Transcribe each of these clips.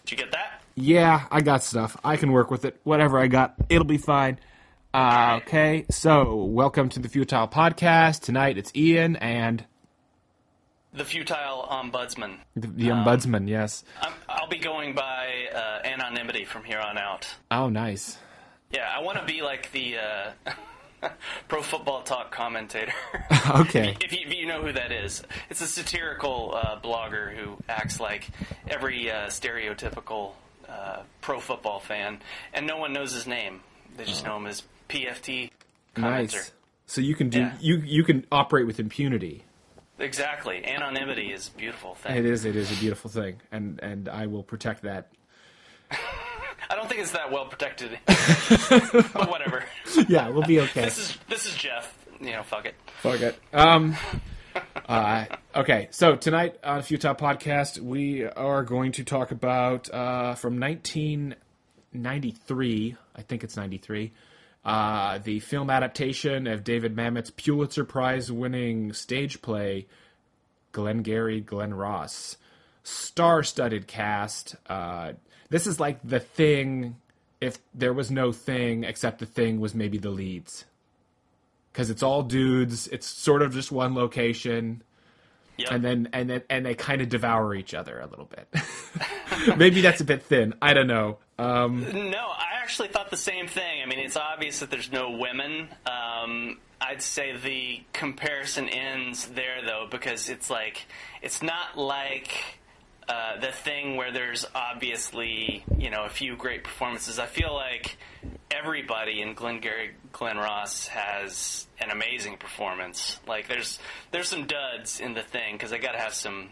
Did you get that? Yeah, I got stuff. I can work with it. Whatever I got, it'll be fine. Okay, so welcome to the Futile Podcast. Tonight it's Ian and... The Futile Ombudsman. The Ombudsman, yes. I'll be going by anonymity from here on out. Oh, nice. Yeah, I want to be like the Pro Football Talk commentator. Okay. If you know who that is. It's a satirical blogger who acts like every stereotypical pro football fan, and no one knows his name. They just know him as PFT commenter. Nice. So you can do you can operate with impunity. Exactly. Anonymity is a beautiful thing. It is a beautiful thing, and I will protect that. I don't think it's that well protected, but whatever. Yeah, we'll be okay. This is Jeff. Fuck it. Fuck it. Okay, so tonight on Futile Podcast, we are going to talk about from 1993, I think it's 93, the film adaptation of David Mamet's Pulitzer Prize-winning stage play, Glengarry Glen Ross. Star-studded cast. This is like The Thing if there was no Thing, except The Thing was maybe the leads. Because it's all dudes. It's sort of just one location. Yep. And they kind of devour each other a little bit. Maybe that's a bit thin. I don't know. No, I actually thought the same thing. I mean, it's obvious that there's no women. I'd say the comparison ends there, though, because it's not like The Thing where there's obviously, a few great performances. I feel like everybody in Glengarry Glen Ross has an amazing performance. Like, there's some duds in The Thing, because I got to have some,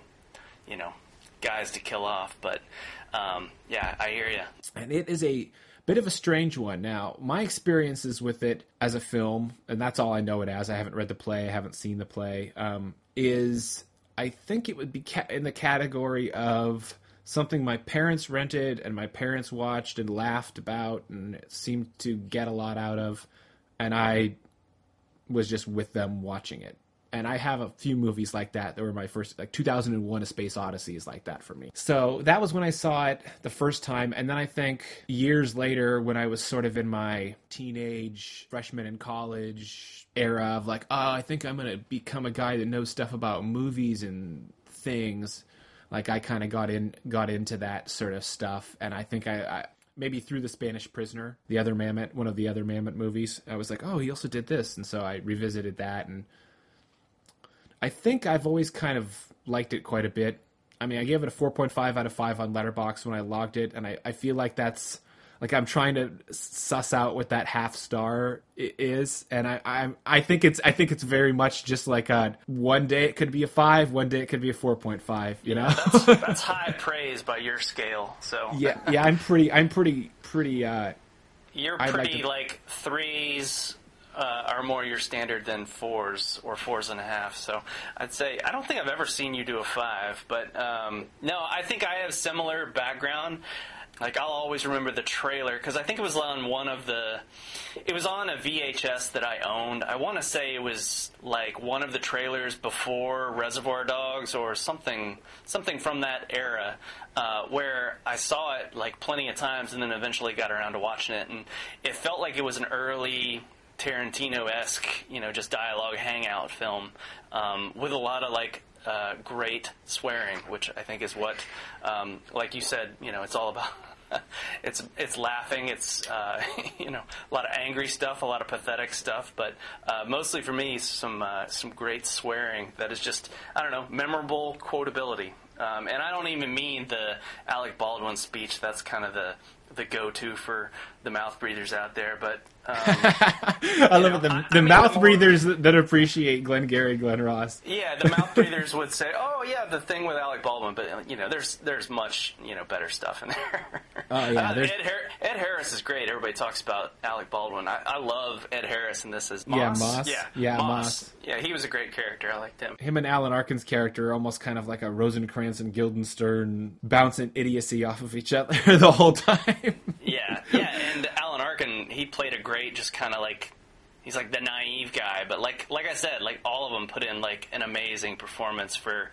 guys to kill off. But, yeah, I hear you. And it is a bit of a strange one. Now, my experiences with it as a film, and that's all I know it as, I haven't read the play, I haven't seen the play, is I think it would be in the category of something my parents rented and my parents watched and laughed about and seemed to get a lot out of, and I was just with them watching it. And I have a few movies like that were my first, like 2001 A Space Odyssey is like that for me. So that was when I saw it the first time. And then I think years later, when I was sort of in my teenage freshman in college era of like, oh, I think I'm going to become a guy that knows stuff about movies and things. Like I kind of got into that sort of stuff. And I think I maybe through The Spanish Prisoner, the other Mamet, one of the other Mamet movies, I was like, oh, he also did this. And so I revisited that, and I think I've always kind of liked it quite a bit. I mean, I gave it a 4.5 out of 5 on Letterboxd when I logged it, and I feel like that's like I'm trying to suss out what that half star is, and I think it's very much just like one day it could be a 5, one day it could be a 4.5. You know, that's high praise by your scale. So yeah, I'm pretty. You're pretty like threes. Are more your standard than 4s or 4.5. So I'd say I don't think I've ever seen you do a 5, but no, I think I have similar background. Like I'll always remember the trailer because I think it was on it was on a VHS that I owned. I want to say it was like one of the trailers before Reservoir Dogs or something from that era, where I saw it like plenty of times and then eventually got around to watching it, and it felt like it was an early Tarantino-esque, just dialogue hangout film, with a lot of like great swearing, which I think is what, like you said, it's all about. It's laughing. It's a lot of angry stuff, a lot of pathetic stuff, but mostly for me, some great swearing that is just memorable quotability. And I don't even mean the Alec Baldwin speech. That's kind of the go-to for the mouth breathers out there, but I love it. The mouth breathers that appreciate Glengarry Glen Ross. Yeah, the mouth breathers would say, "Oh yeah, the thing with Alec Baldwin," but there's much better stuff in there. Oh yeah, Ed Harris is great. Everybody talks about Alec Baldwin. I love Ed Harris in this as Moss. Yeah, Moss. Yeah, Moss. Yeah, he was a great character. I liked him. Him and Alan Arkin's character are almost kind of like a Rosencrantz and Guildenstern bouncing idiocy off of each other the whole time. Yeah, and Alan Arkin, he played a great, just kind of like, he's like the naive guy, but like I said, like all of them put in like an amazing performance for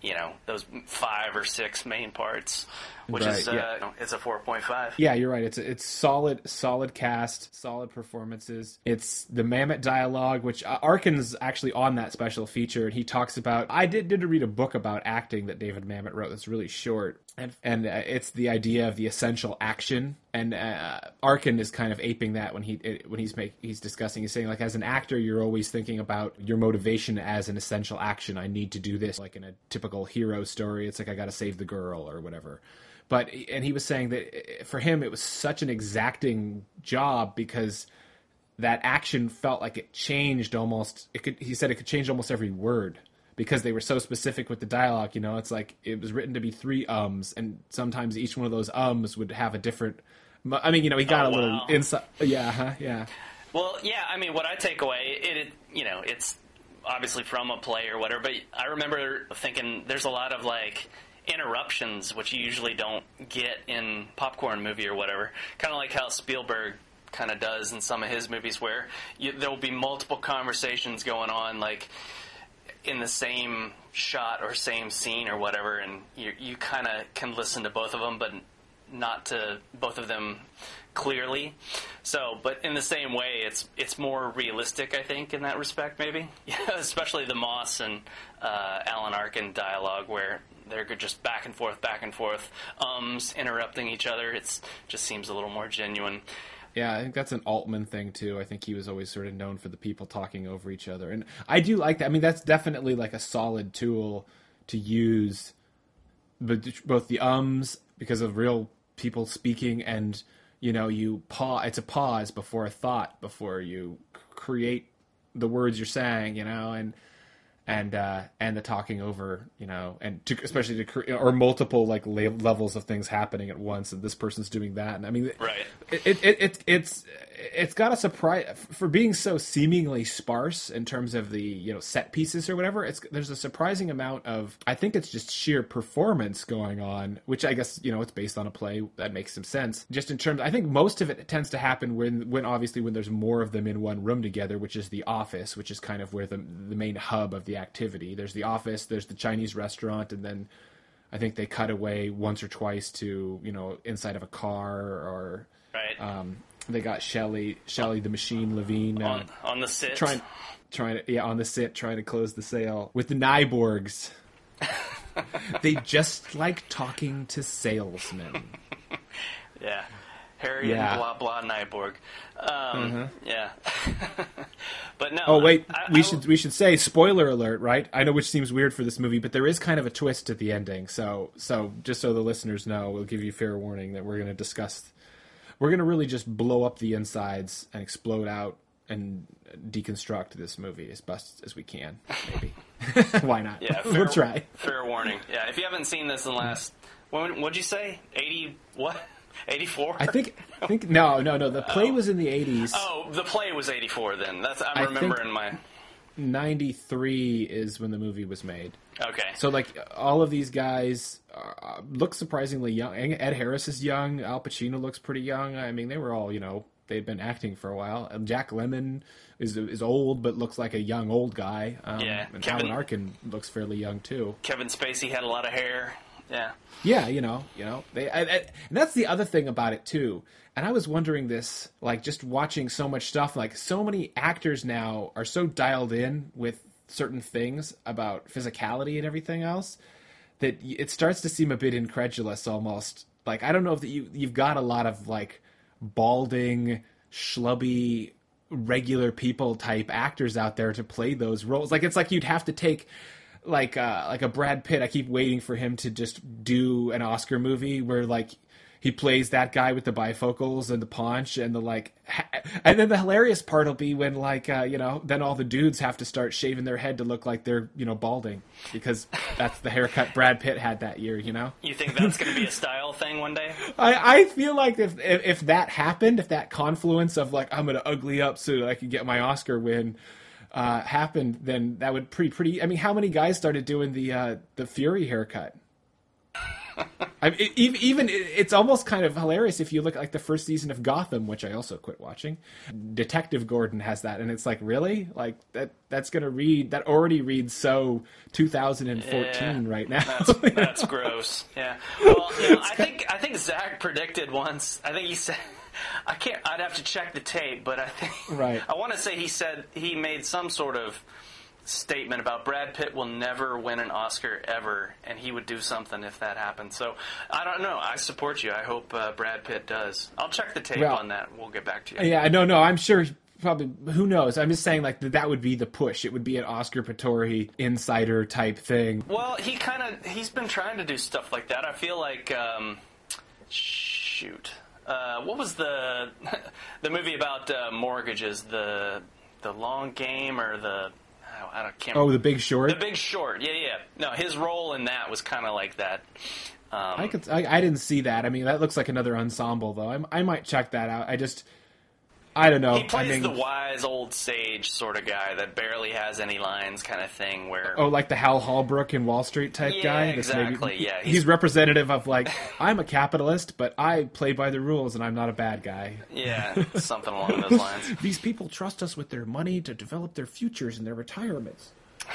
those 5 or 6 main parts, which Right, is it's a 4.5. Yeah, you're right. It's solid cast, solid performances. It's the Mamet dialogue, which Arkin's actually on that special feature, and he talks about. I did read a book about acting that David Mamet wrote. That's really short, and it's the idea of the essential action. And Arkin is kind of aping that when he's discussing. He's saying, like, as an actor, you're always thinking about your motivation as an essential action. I need to do this, like in a typical hero story. It's like I got to save the girl or whatever. And he was saying that for him, it was such an exacting job because that action felt like it changed almost. He said it could change almost every word because they were so specific with the dialogue. It's like it was written to be 3 ums, and sometimes each one of those ums would have a different. I mean, he got a little insight. Yeah, yeah. Well, yeah. I mean, what I take away, it's obviously from a play or whatever, but I remember thinking there's a lot of like interruptions, which you usually don't get in popcorn movie or whatever. Kind of like how Spielberg kind of does in some of his movies, where there will be multiple conversations going on, like in the same shot or same scene or whatever, and you kind of can listen to both of them, but not to both of them clearly. So, but in the same way, it's more realistic, I think, in that respect, maybe. Especially the Moss and Alan Arkin dialogue, where they're just back and forth, interrupting each other. It just seems a little more genuine. Yeah, I think that's an Altman thing, too. I think he was always sort of known for the people talking over each other. And I do like that. I mean, that's definitely like a solid tool to use, but both the ums, because of real people speaking, and, it's a pause before a thought, before you create the words you're saying, and the talking over, and especially or multiple like levels of things happening at once, and this person's doing that, and I mean, right. It's got a surprise for being so seemingly sparse in terms of the set pieces or whatever. There's a surprising amount of, I think it's just sheer performance going on, which I guess it's based on a play, that makes some sense. Just in terms, I think most of it tends to happen when obviously when there's more of them in one room together, which is the office, which is kind of where the main hub of the activity. There's the office, there's the Chinese restaurant, and then I think they cut away once or twice to inside of a car, or right. They got Shelley the Machine Levine on the sit, trying to on the sit, trying to close the sale with the Nyborgs. They just like talking to salesmen. Yeah. Harry and blah blah Nyborg. Yeah. But no. Oh wait, we should say spoiler alert, right? I know, which seems weird for this movie, but there is kind of a twist at the ending. So just so the listeners know, we'll give you fair warning that we're going to really just blow up the insides and explode out and deconstruct this movie as best as we can. Maybe. Why not? Yeah, we'll try. Fair warning. Yeah, if you haven't seen this in the last, what'd you say? 80 what? 84? I think no. The play was in the 80s. Oh, the play was 84 then. I'm remembering my 93 is when the movie was made. Okay. So like all of these guys look surprisingly young. Ed Harris is young. Al Pacino looks pretty young. I mean, they were all, they'd been acting for a while. And Jack Lemmon is old but looks like a young old guy. Yeah. And Alan Arkin looks fairly young too. Kevin Spacey had a lot of hair. Yeah. Yeah, and that's the other thing about it too. And I was wondering this, like just watching so much stuff, like so many actors now are so dialed in with certain things about physicality and everything else that it starts to seem a bit incredulous almost. Like, I don't know if you've got a lot of like balding, schlubby, regular people type actors out there to play those roles. Like, it's like you'd have to take like a Brad Pitt. I keep waiting for him to just do an Oscar movie where like he plays that guy with the bifocals and the paunch and the like, and then the hilarious part will be when like then all the dudes have to start shaving their head to look like they're balding because that's the haircut Brad Pitt had that year. You think that's going to be a style thing one day? I feel like if that happened, if that confluence of like I'm going to ugly up so that I can get my Oscar win happened, then that would pretty. I mean, how many guys started doing the Fury haircut? I mean, even it's almost kind of hilarious if you look at like the first season of Gotham, which I also quit watching. Detective Gordon has that, and it's like, really, like that's gonna read that already reads so 2014 right now. That's gross. Yeah. Well, I think Zach predicted once. I think he said. I'd have to check the tape, but I think. Right. I want to say he made some sort of statement about Brad Pitt will never win an Oscar ever, and he would do something if that happened. So I don't know. I support you. I hope Brad Pitt does. I'll check the tape on that. We'll get back to you. Yeah, no, I'm sure. Probably, who knows? I'm just saying, like that would be the push. It would be an Oscar Pettori insider type thing. Well, he's been trying to do stuff like that. I feel like, what was the movie about mortgages? The Long Game or the I can't. Oh, The Big Short. The Big Short. Yeah. No, his role in that was kind of like that. I didn't see that. I mean, that looks like another ensemble, though. I might check that out. I don't know. He plays the wise old sage sort of guy that barely has any lines, kind of thing. Where like the Hal Holbrook in Wall Street type guy. Exactly. Yeah, he's representative of like I'm a capitalist, but I play by the rules, and I'm not a bad guy. Yeah, something along those lines. These people trust us with their money to develop their futures and their retirements.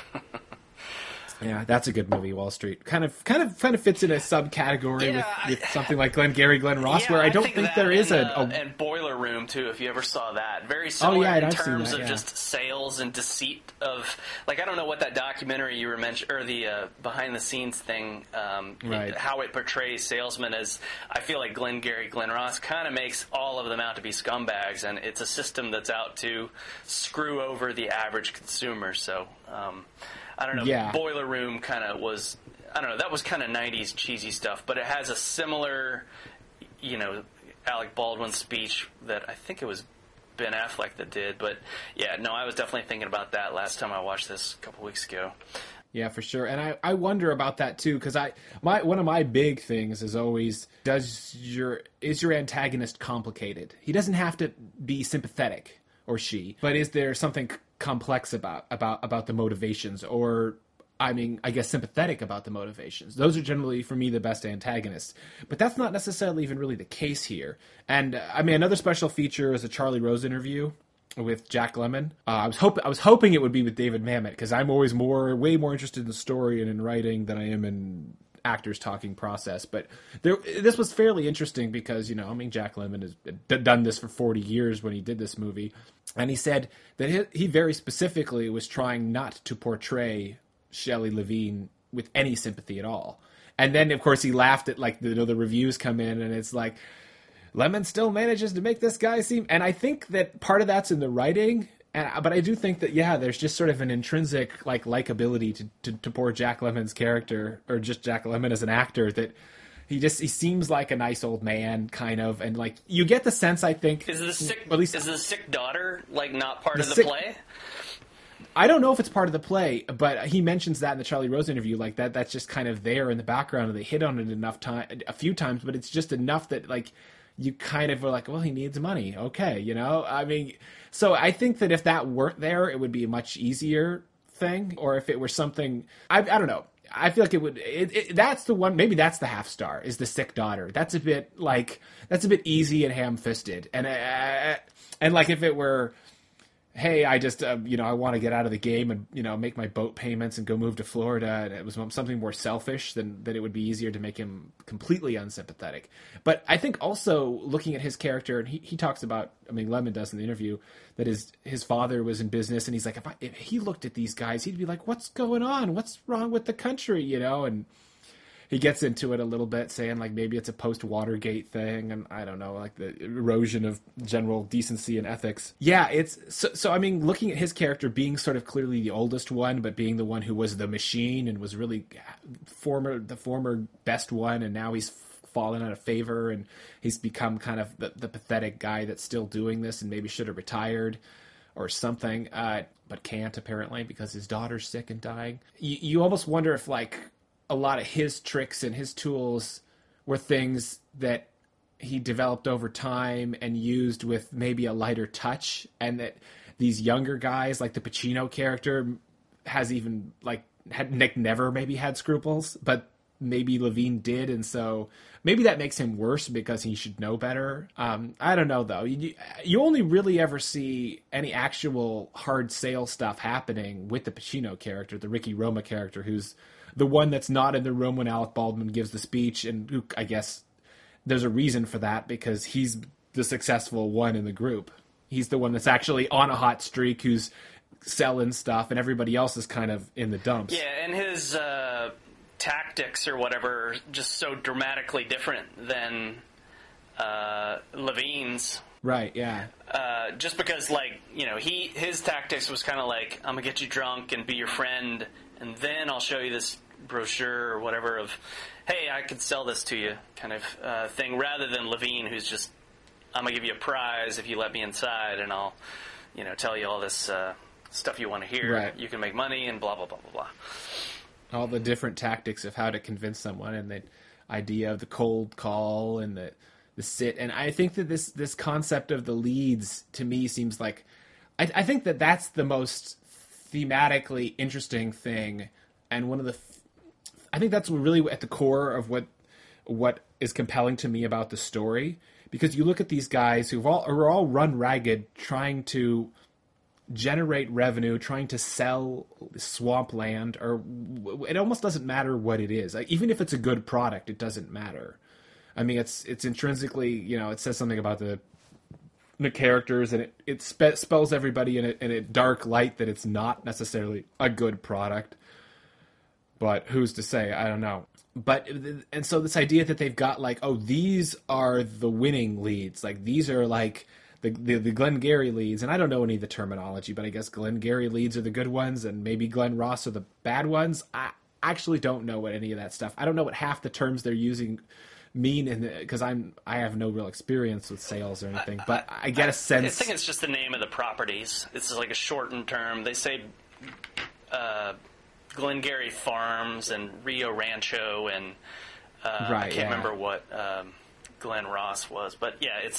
Yeah, that's a good movie, Wall Street. Kind of fits in a subcategory with something like Glengarry Glen Ross, where I don't think there is and Boiler Room too. If you ever saw that, very similar in terms of just sales and deceit of like I don't know what that documentary you were mentioning or the behind the scenes thing, right. How it portrays salesmen as I feel like Glengarry Glen Ross kind of makes all of them out to be scumbags, and it's a system that's out to screw over the average consumer. So. I don't know. Yeah. Boiler Room kind of was. I don't know. That was kind of '90s cheesy stuff, but it has a similar, Alec Baldwin speech that I think it was Ben Affleck that did. But yeah, no, I was definitely thinking about that last time I watched this a couple weeks ago. Yeah, for sure. And I wonder about that too, because one of my big things is always is your antagonist complicated? He doesn't have to be sympathetic, or she, but is there something complex about the motivations, or I guess sympathetic about the motivations? Those are generally for me the best antagonists, but that's not necessarily even really the case here. And another special feature is a Charlie Rose interview with Jack Lemmon. I was hoping it would be with David Mamet, because I'm always way more interested in the story and in writing than I am in actors talking process. But this was fairly interesting because Jack Lemmon has done this for 40 years when he did this movie, and he said that he very specifically was trying not to portray Shelley Levine with any sympathy at all. And then of course he laughed at like the reviews come in, and it's like Lemmon still manages to make this guy seem, and I think that part of that's in the writing. But I do think that, there's just sort of an intrinsic likability to poor Jack Lemmon's character, or just Jack Lemmon as an actor, that he seems like a nice old man, kind of, and like you get the sense, I think, is the sick daughter like not part of the play? I don't know if it's part of the play, but he mentions that in the Charlie Rose interview, like that's just kind of there in the background, and they hit on it a few times, but it's just enough that like you kind of are like, well, he needs money, okay, So I think that if that weren't there, it would be a much easier thing. Or if it were something, I don't know. I feel like it would. That's the one. Maybe that's the half star. Is the sick daughter? That's a bit easy and ham-fisted. And like if it were, hey, I just I want to get out of the game and make my boat payments and go move to Florida, and it was something more selfish, then it would be easier to make him completely unsympathetic. But I think also looking at his character, and he talks about, Lemmon does in the interview, that his father was in business, and he's like, if he looked at these guys, he'd be like, what's going on? What's wrong with the country? And he gets into it a little bit, saying like maybe it's a post-Watergate thing, and I don't know, like the erosion of general decency and ethics. Yeah, it's so looking at his character being sort of clearly the oldest one, but being the one who was the machine and was really the former best one, and now he's fallen out of favor, and he's become kind of the pathetic guy that's still doing this and maybe should have retired or something, but can't apparently because his daughter's sick and dying. You almost wonder if like a lot of his tricks and his tools were things that he developed over time and used with maybe a lighter touch, and that these younger guys, like the Pacino character, has even like Nick never maybe had scruples, but maybe Levine did, and so maybe that makes him worse because he should know better. I don't know though. You only really ever see any actual hard sale stuff happening with the Pacino character, the Ricky Roma character, who's the one that's not in the room when Alec Baldwin gives the speech, and who, I guess there's a reason for that because he's the successful one in the group. He's the one that's actually on a hot streak, who's selling stuff, and everybody else is kind of in the dumps. Yeah, and his tactics or whatever just so dramatically different than Levine's. Right, yeah. Just because, like, you know, his tactics was kind of like, I'm going to get you drunk and be your friend, and then I'll show you this brochure or whatever of, hey, I could sell this to you kind of thing, rather than Levine, who's just, I'm going to give you a prize if you let me inside, and I'll, you know, tell you all this stuff you want to hear. Right. You can make money and blah, blah, blah, blah, blah. All the different tactics of how to convince someone, and the idea of the cold call and the sit. And I think that this concept of the leads, to me, seems like, I think that that's the most thematically interesting thing, and one of the, I think that's really at the core of what is compelling to me about the story. Because you look at these guys who are all run ragged, trying to generate revenue, trying to sell swampland, or it almost doesn't matter what it is. Like, even if it's a good product, it doesn't matter. I mean, it's intrinsically, you know, it says something about the characters, and it spells everybody in a dark light that it's not necessarily a good product. But who's to say? I don't know. But, and so this idea that they've got, like, oh, these are the winning leads. Like, these are, like, the Glengarry leads. And I don't know any of the terminology, but I guess Glengarry leads are the good ones, and maybe Glen Ross are the bad ones. I actually don't know what any of that stuff. I don't know what half the terms they're using mean, because I have no real experience with sales or anything. But I get a sense. I think it's just the name of the properties. It's like a shortened term. They say Glengarry Farms and Rio Rancho, and I can't remember what Glen Ross was, but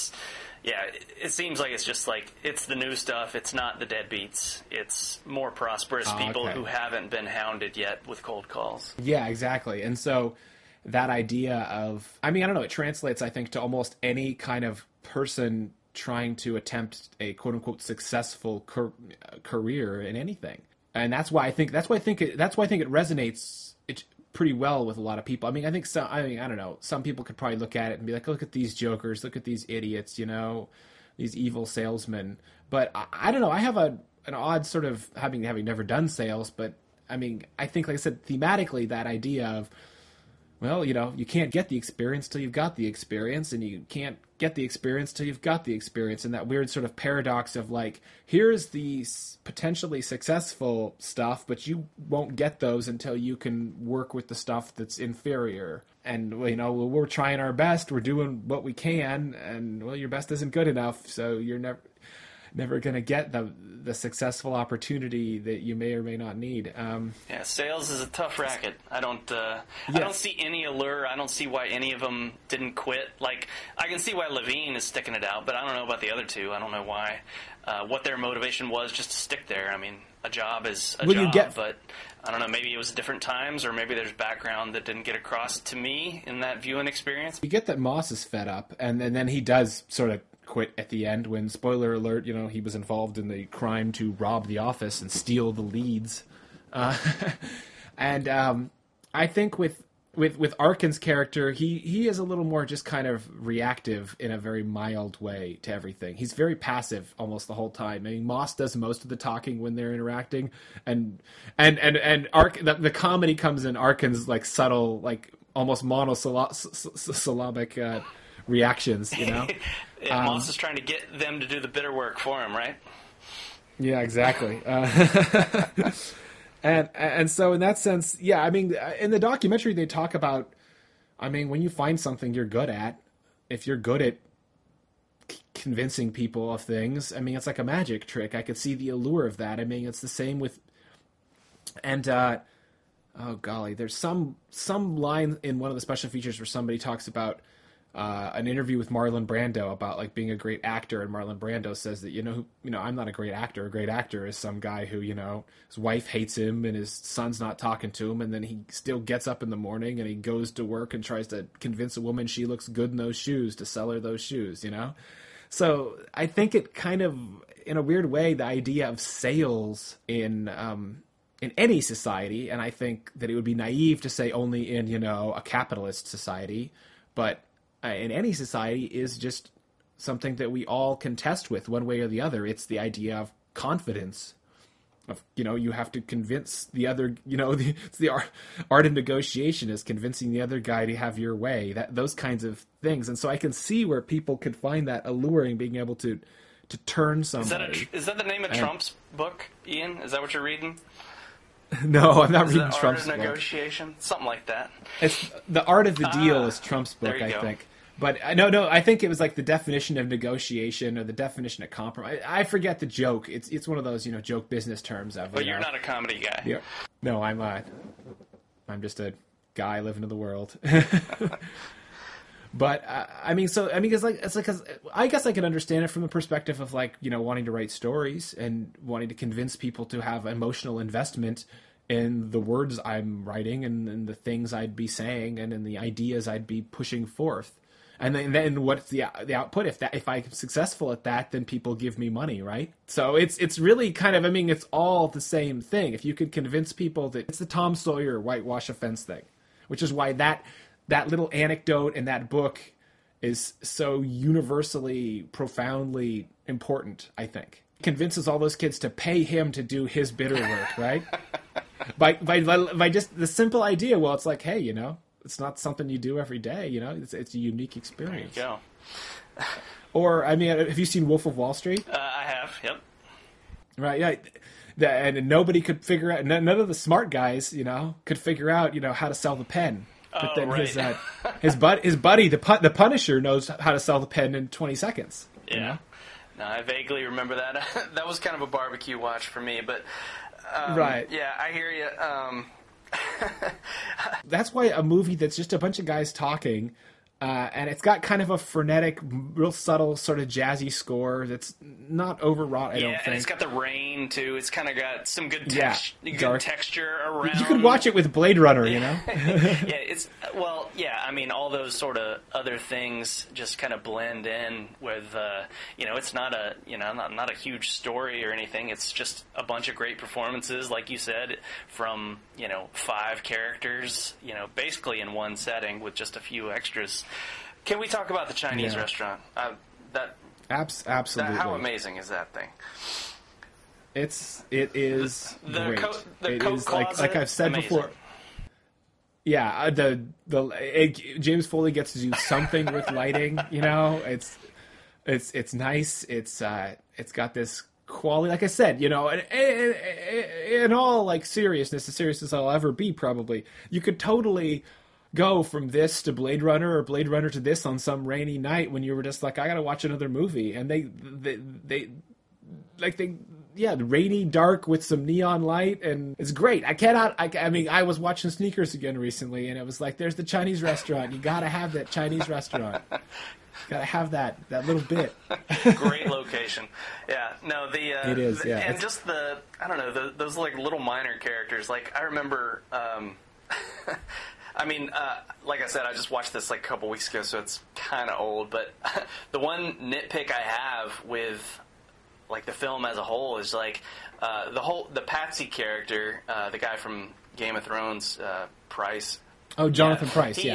it seems like it's just like, it's the new stuff. It's not the deadbeats. It's more prosperous people who haven't been hounded yet with cold calls. Yeah, exactly. And so that idea of, I mean, I don't know, it translates, I think, to almost any kind of person trying to attempt a quote unquote successful career in anything. And that's why I think it resonates pretty well with a lot of people. I mean, I don't know. Some people could probably look at it and be like, look at these jokers, look at these idiots, you know, these evil salesmen. But I don't know. I have an odd sort of having never done sales, but I mean, I think, like I said, thematically, that idea of, well, you know, you can't get the experience till you've got the experience, and you can't get the experience till you've got the experience, and that weird sort of paradox of, like, here's the potentially successful stuff, but you won't get those until you can work with the stuff that's inferior. And, you know, we're trying our best, we're doing what we can, and, well, your best isn't good enough, so you're never going to get the successful opportunity that you may or may not need. Sales is a tough racket. I don't see any allure. I don't see why any of them didn't quit. Like, I can see why Levine is sticking it out, but I don't know about the other two. I don't know why, what their motivation was just to stick there. I mean, a job is a job, but I don't know, maybe it was different times, or maybe there's background that didn't get across to me in that viewing experience. You get that Moss is fed up, and then he does sort of quit at the end when, spoiler alert, you know, he was involved in the crime to rob the office and steal the leads. And I think with Arkin's character, he is a little more just kind of reactive in a very mild way to everything. He's very passive almost the whole time. I mean, Moss does most of the talking when they're interacting, and the comedy comes in Arkin's, like, subtle, like, almost monosyllabic reactions, you know. Moss is trying to get them to do the bitter work for him, right? Yeah, exactly. And so in that sense, yeah, I mean, in the documentary they talk about, I mean, when you find something you're good at, if you're good at convincing people of things, I mean, it's like a magic trick. I could see the allure of that. I mean, it's the same with, and oh golly, there's some line in one of the special features where somebody talks about an interview with Marlon Brando about like being a great actor, and Marlon Brando says that I'm not a great actor. A great actor is some guy who his wife hates him and his son's not talking to him, and then he still gets up in the morning and he goes to work and tries to convince a woman she looks good in those shoes to sell her those shoes. So I think it kind of, in a weird way, the idea of sales in any society, and I think that it would be naive to say only in a capitalist society, but in any society is just something that we all contest with one way or the other. It's the idea of confidence. Of you have to convince the other. It's the art of negotiation is convincing the other guy to have your way. Those kinds of things, and so I can see where people could find that alluring, being able to turn somebody. Is that the name of Trump's book, Ian? Is that what you're reading? No, I'm not reading Trump's book. Art of Negotiation, something like that. It's The Art of the Deal is Trump's book, I think. But no, I think it was like the definition of negotiation or the definition of compromise. I forget the joke. It's one of those joke business terms. But you're not a comedy guy. Yeah. No, I'm just a guy living in the world. But I guess I guess I can understand it from the perspective of wanting to write stories and wanting to convince people to have emotional investment in the words I'm writing and the things I'd be saying and in the ideas I'd be pushing forth. And then what's the output? If I'm successful at that, then people give me money, right? So it's really kind of, it's all the same thing. If you could convince people that it's the Tom Sawyer whitewash offense thing, which is why that little anecdote in that book is so universally, profoundly important, I think. Convinces all those kids to pay him to do his bitter work, right? by just the simple idea, well, it's like, hey, it's not something you do every day, It's a unique experience. There you go. Or, have you seen Wolf of Wall Street? I have, yep. Right, yeah. And nobody could figure out, none of the smart guys, could figure out, how to sell the pen. But then right. his buddy, the Punisher, knows how to sell the pen in 20 seconds. Yeah. No, I vaguely remember that. That was kind of a barbecue watch for me, but right. Yeah, I hear you. That's why a movie that's just a bunch of guys talking, and it's got kind of a frenetic, real subtle, sort of jazzy score that's not overwrought, I don't think. And it's got the rain, too. It's kind of got some good, texture around. You could watch it with Blade Runner, all those sort of other things just kind of blend in with, it's not a huge story or anything. It's just a bunch of great performances, like you said, from, 5 characters, basically in one setting with just a few extras. Can we talk about the Chinese restaurant? Absolutely. How amazing is that thing? It is great. It is like I've said amazing. before. Yeah, James Foley gets to do something with lighting. It's nice. It's got this quality. Like I said, in all seriousness, as serious as I'll ever be, probably you could totally go from this to Blade Runner or Blade Runner to this on some rainy night when you were just like, I gotta watch another movie, and they rainy, dark with some neon light, and it's great. I was watching Sneakers again recently, and it was like, there's the Chinese restaurant. You gotta have that Chinese restaurant. Gotta have that little bit. Great location. Yeah. No, it is. Yeah. And just those little minor characters. Like I remember. Like I said, I just watched this a couple weeks ago, so it's kind of old. But the one nitpick I have with the film as a whole is the Patsy character, the guy from Game of Thrones, Price. Oh, Jonathan Price. He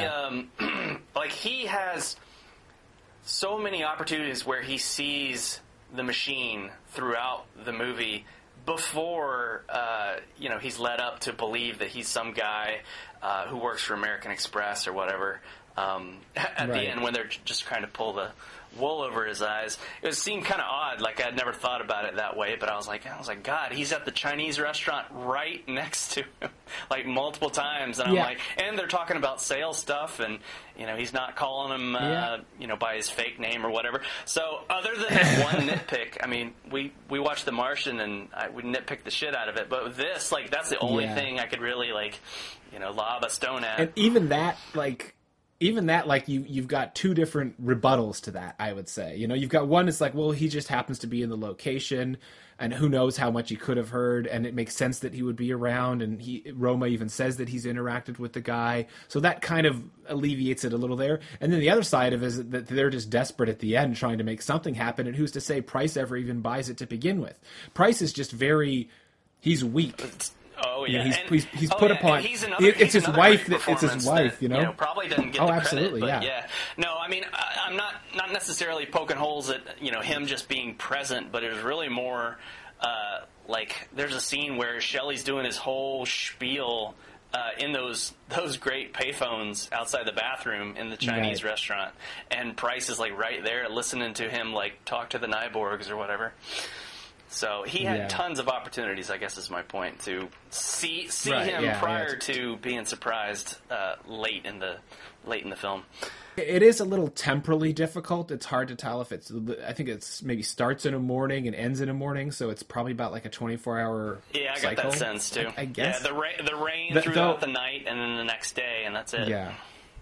has so many opportunities where he sees the machine throughout the movie before he's led up to believe that he's some guy who works for American Express or whatever. At the end, when they're just trying to pull the wool over his eyes, it seemed kind of odd. I'd never thought about it that way, but I was like, God, he's at the Chinese restaurant right next to him, multiple times, and I'm like, and they're talking about sales stuff, and he's not calling him, by his fake name or whatever. So, other than that one nitpick, we watched The Martian, and we nitpicked the shit out of it, but with this, that's the only thing I could really lob a stone at. And even that, even that, like, you've got two different rebuttals to that, I would say. You know, you've got one, it's like, well, he just happens to be in the location, and who knows how much he could have heard, and it makes sense that he would be around, and Roma even says that he's interacted with the guy, so that kind of alleviates it a little there. And then the other side of it is that they're just desperate at the end, trying to make something happen, and who's to say Price ever even buys it to begin with? Price is just he's weak. Oh yeah, he's put upon. It's his wife. It's his wife. You know, probably doesn't get the absolutely, credit. But yeah. No, I mean, I'm not necessarily poking holes at him just being present, but it was really more like there's a scene where Shelley's doing his whole spiel in those great payphones outside the bathroom in the Chinese restaurant, and Price is like right there listening to him like talk to the Nyborgs or whatever. So he had tons of opportunities, I guess is my point, to see him prior to being surprised late in the film. It is a little temporally difficult. It's hard to tell if it's. I think it's maybe starts in a morning and ends in a morning, so it's probably about like a 24-hour. Yeah, I cycle, got that sense too. I guess. Yeah, the rain throughout the night, and then the next day, and that's it. Yeah.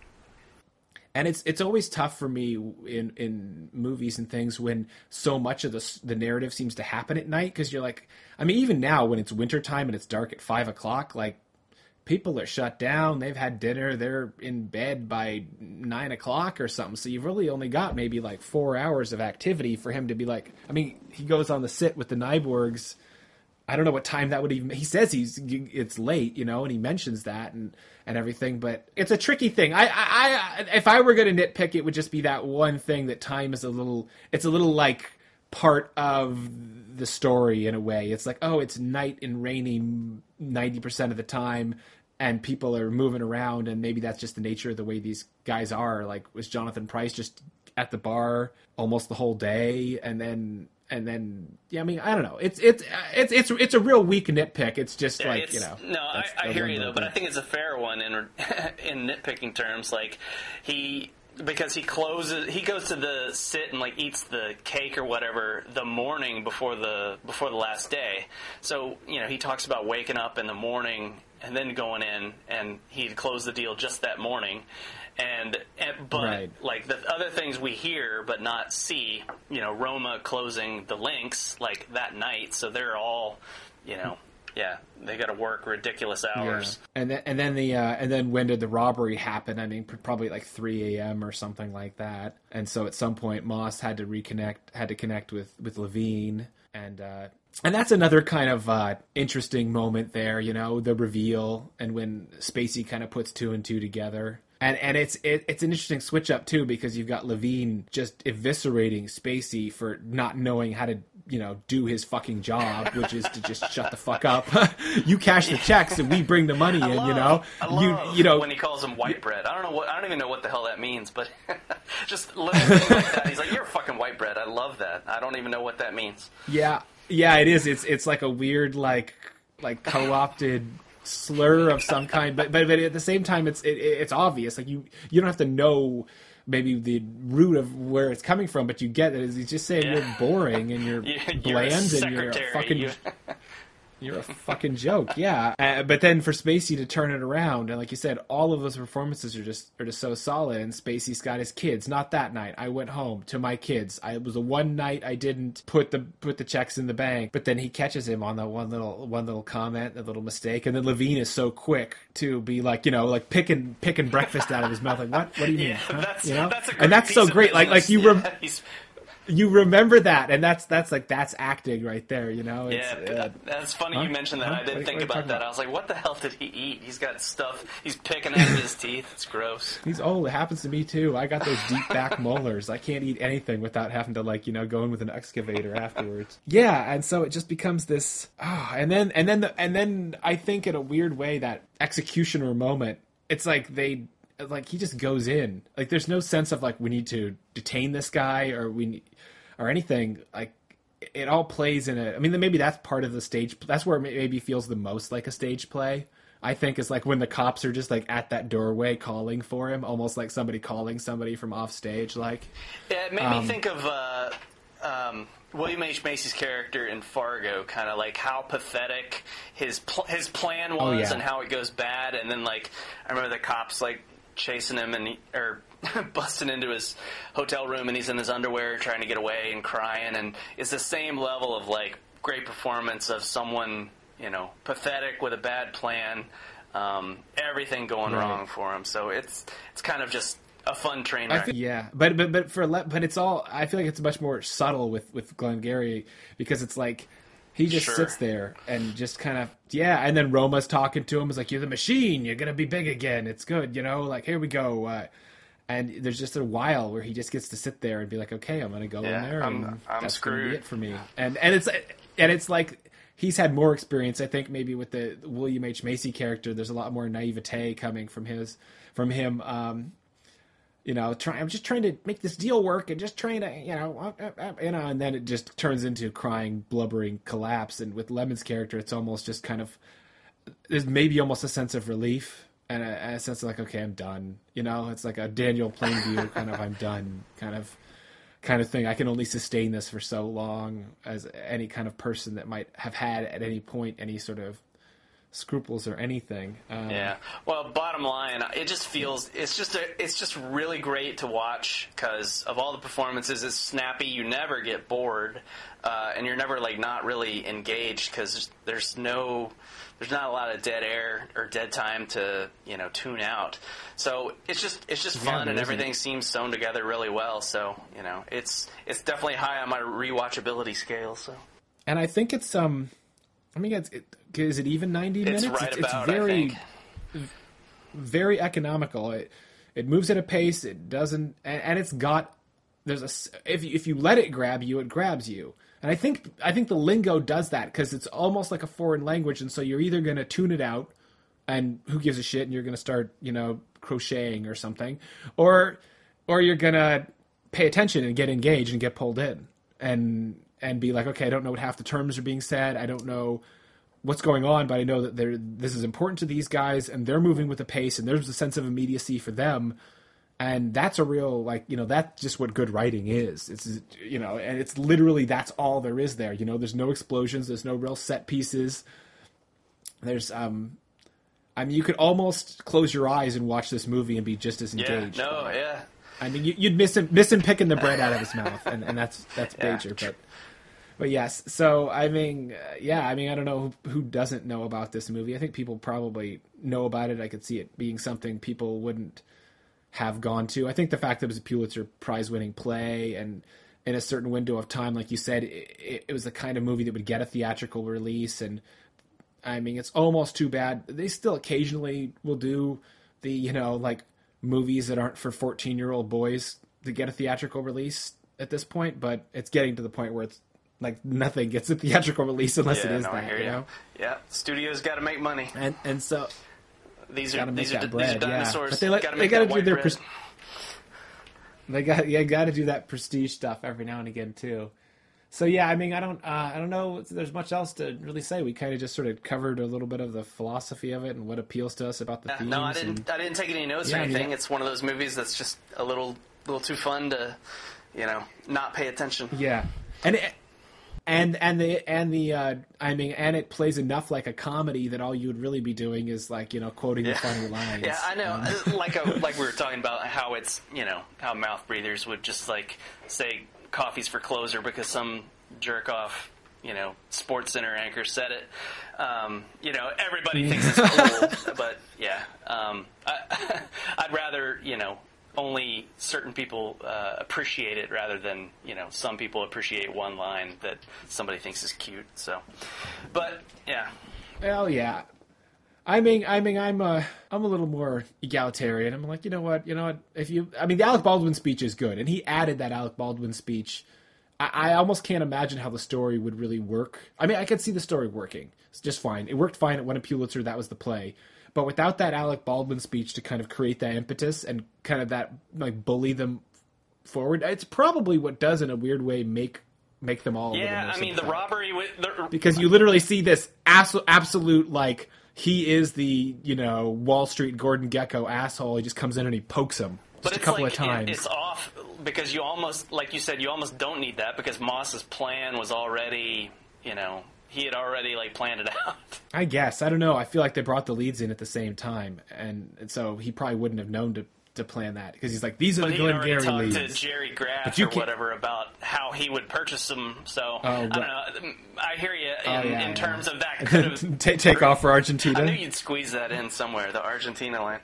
And it's always tough for me in movies and things when so much of the narrative seems to happen at night, because you're like, I mean, even now when it's wintertime and it's dark at 5 o'clock, like, people are shut down, they've had dinner, they're in bed by 9 o'clock or something, so you've really only got maybe like 4 hours of activity for him to be like, I mean, he goes on the sit with the Nyborgs. I don't know what time that would even. He says it's late, and he mentions that and everything. But it's a tricky thing. I if I were going to nitpick, it would just be that one thing that time is a little like part of the story in a way. It's like, oh, it's night and rainy 90% of the time, and people are moving around, and maybe that's just the nature of the way these guys are. Like, was Jonathan Pryce just at the bar almost the whole day, and then yeah, I mean, I don't know. It's a real weak nitpick. It's just like, No, I hear you though, but I think it's a fair one in nitpicking terms. Like because he goes to the sit and like eats the cake or whatever the morning before the last day. So he talks about waking up in the morning and then going in, and he'd close the deal just that morning. But like the other things we hear but not see, Roma closing the links like that night, so they're all, they got to work ridiculous hours. Yeah. And then when did the robbery happen? I mean, probably like 3 a.m. or something like that. And so at some point, Moss had to connect with Levine, and that's another kind of interesting moment there, the reveal, and when Spacey kind of puts two and two together. And it's an interesting switch up too, because you've got Levine just eviscerating Spacey for not knowing how to do his fucking job, which is to just shut the fuck up. You cash the checks and we bring the money in. I love when he calls him white bread. I don't even know what the hell that means, but just little things like that. He's like, "You're fucking white bread." I love that. I don't even know what that means. Yeah, it is. It's like a weird like co-opted slur of some kind, but at the same time it's obvious. Like you don't have to know maybe the root of where it's coming from, but you get it. He's just saying you're boring and you're bland and you're a fucking you're a fucking joke. Yeah. But then for Spacey to turn it around, and like you said, all of those performances are just so solid. And Spacey's got his kids. Not that night. I went home to my kids. It was the one night I didn't put the checks in the bank. But then he catches him on that one little comment, a little mistake. And then Levine is so quick to be like, like picking breakfast out of his mouth. Like, what do you mean? Huh? That's a great and that's so great. Like you you remember that, and that's acting right there, That's funny you mentioned that. I didn't think about that. I was like, what the hell did he eat? He's got stuff. He's picking out of his teeth. It's gross. He's old. It happens to me too. I got those deep back molars. I can't eat anything without having to go in with an excavator afterwards. Yeah, and so it just becomes this. And then I think in a weird way that executioner moment. It's like he just goes in. Like there's no sense of like we need to detain this guy or anything. Like it all plays in a. I mean, maybe that's part of the stage. That's where it maybe feels the most like a stage play. I think is like when the cops are just like at that doorway calling for him, almost like somebody calling somebody from off stage. Like it made me think of William H. Macy's character in Fargo, kind of like how pathetic his plan was and how it goes bad, and then like I remember the cops like chasing him or busting into his hotel room, and he's in his underwear trying to get away and crying, and it's the same level of like great performance of someone, pathetic with a bad plan, everything going wrong for him. So it's kind of just a fun train wreck. But it's all. I feel like it's much more subtle with Glengarry, because it's like he just sits there and just kind of and then Roma's talking to him. It's like, you're the machine. You're gonna be big again. It's good, like here we go. And there's just a while where he just gets to sit there and be like, okay, I'm gonna go in there, and that's screwed. Gonna be it for me. And it's like he's had more experience, I think, maybe with the William H. Macy character. There's a lot more naivete coming from him. I'm just trying to make this deal work, and just trying to, and then it just turns into crying, blubbering collapse. And with Lemon's character, it's almost just kind of, there's maybe almost a sense of relief and a sense of like, okay, I'm done. It's like a Daniel Plainview kind of, I'm done kind of thing. I can only sustain this for so long, as any kind of person that might have had at any point any sort of scruples or anything. Well, bottom line, it just feels it's just really great to watch, because of all the performances. It's snappy. You never get bored, and you're never like not really engaged, because there's not a lot of dead air or dead time to tune out. So it's just fun, and everything seems sewn together really well. So it's definitely high on my rewatchability scale. So, and I think it's is it even 90 minutes? It's right about, very, I think. Very economical. It moves at a pace. It doesn't, and it's got. If you let it grab you, it grabs you. And I think the lingo does that, because it's almost like a foreign language, and so you're either going to tune it out, and who gives a shit, and you're going to start crocheting or something, or you're going to pay attention and get engaged and get pulled in, and be like, okay, I don't know what half the terms are being said. I don't know what's going on, but I know that this is important to these guys, and they're moving with the pace, and there's a sense of immediacy for them. And that's a real, that's just what good writing is. It's, and it's literally, that's all there is there. There's no explosions. There's no real set pieces. There's, you could almost close your eyes and watch this movie and be just as engaged. You'd miss him picking the bread out of his mouth, and that's major. But yes, so I don't know who doesn't know about this movie. I think people probably know about it. I could see it being something people wouldn't have gone to. I think the fact that it was a Pulitzer Prize-winning play, and in a certain window of time, like you said, it was the kind of movie that would get a theatrical release. And it's almost too bad. They still occasionally will do the movies that aren't for 14-year-old boys to get a theatrical release at this point. But it's getting to the point where it's like nothing gets a theatrical release unless it is that. Yeah, studios got to make money, and so these are bread, dinosaurs. But they got to do their they got to do that prestige stuff every now and again too. So I don't know. There's much else to really say. We kind of just sort of covered a little bit of the philosophy of it and what appeals to us about the themes. No, I didn't take any notes or anything. It's one of those movies that's just a little too fun to not pay attention. Yeah, and it plays enough like a comedy that all you would really be doing is quoting the funny lines. Yeah, I know. Like we were talking about how it's how Mouth Breathers would just say coffee's for closer because some jerk off Sports Center anchor said it. Everybody thinks it's cool, but I'd rather only certain people appreciate it rather than some people appreciate one line that somebody thinks is cute. So, but yeah. Well, yeah. I'm a little more egalitarian. I'm like, you know what? The Alec Baldwin speech is good, and he added that Alec Baldwin speech. I almost can't imagine how the story would really work. I could see the story working. It's just fine. It worked fine. It won a Pulitzer. That was the play. But without that Alec Baldwin speech to kind of create that impetus and kind of that bully them forward, it's probably what does in a weird way make them all. Yeah, the robbery because you literally see this absolute he is the Wall Street Gordon Gekko asshole. He just comes in and he pokes him just a couple of times. It's off because you almost, like you said, you almost don't need that because Moss's plan was already he had already like planned it out. I guess. I don't know. I feel like they brought the leads in at the same time, and so he probably wouldn't have known to plan that because he's like, these are But the he Glenn already Gary talked leads. to Jerry Graff you or can't- whatever about how he would purchase them. So I don't know. I hear you in terms of that. Could have Take off for Argentina. I knew you'd squeeze that in somewhere. The Argentina line.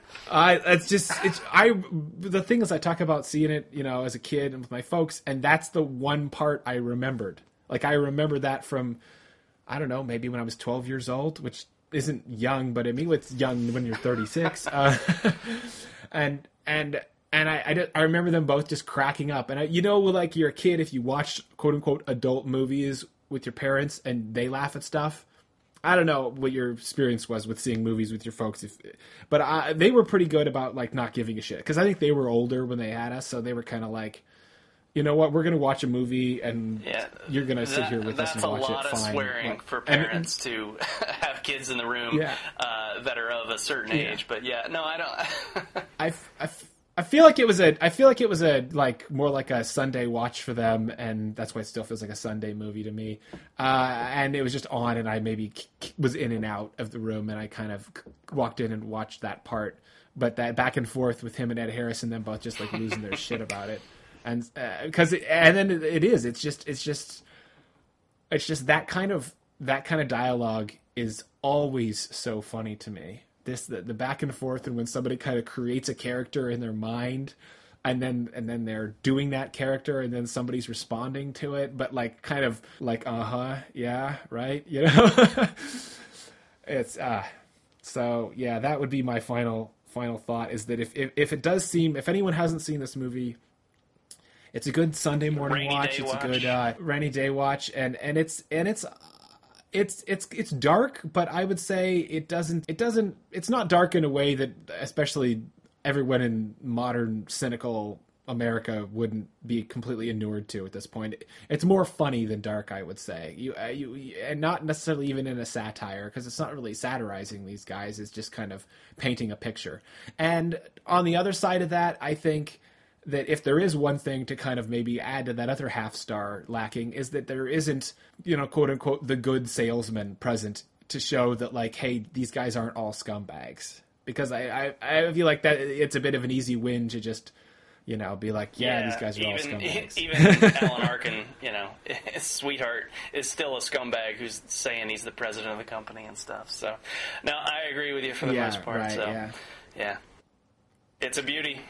The thing is, I talk about seeing it, as a kid and with my folks, and that's the one part I remembered. Like I remember that from, I don't know, maybe when I was 12 years old, which isn't young, but I mean, it's young when you're 36. And I remember them both just cracking up. And like you're a kid, if you watch quote unquote adult movies with your parents and they laugh at stuff. I don't know what your experience was with seeing movies with your folks, but they were pretty good about like not giving a shit because I think they were older when they had us, so they were kind of like, you know what, we're going to watch a movie and you're going to sit here with us and watch it. Fine. That's a lot of swearing for parents to have kids in the room that are of a certain age. But no, I don't. I feel like it was a like more like a Sunday watch for them, and that's why it still feels like a Sunday movie to me. And it was just on, and I maybe was in and out of the room, and I kind of walked in and watched that part. But that back and forth with him and Ed Harris, and them both just like losing their shit about it, and then it's just that kind of dialogue is always so funny to me. The back and forth, and when somebody kind of creates a character in their mind, and then they're doing that character, and then somebody's responding to it, but like kind of like yeah, right, it's so yeah, that would be my final thought is that if anyone hasn't seen this movie, it's a good Sunday morning watch. It's a good rainy day watch, and it's dark, but I would say it's not dark in a way that especially everyone in modern cynical America wouldn't be completely inured to at this point. It's more funny than dark, I would say. And not necessarily even in a satire, because it's not really satirizing these guys. It's just kind of painting a picture. And on the other side of that, I think that if there is one thing to kind of maybe add to that other half star lacking is that there isn't, quote unquote, the good salesman present to show that like, hey, these guys aren't all scumbags. Because I feel like that it's a bit of an easy win to just, be like, these guys are all scumbags. Even Alan Arkin, his sweetheart is still a scumbag who's saying he's the president of the company and stuff. So, no, I agree with you for the most part. Right, so, yeah. It's a beauty.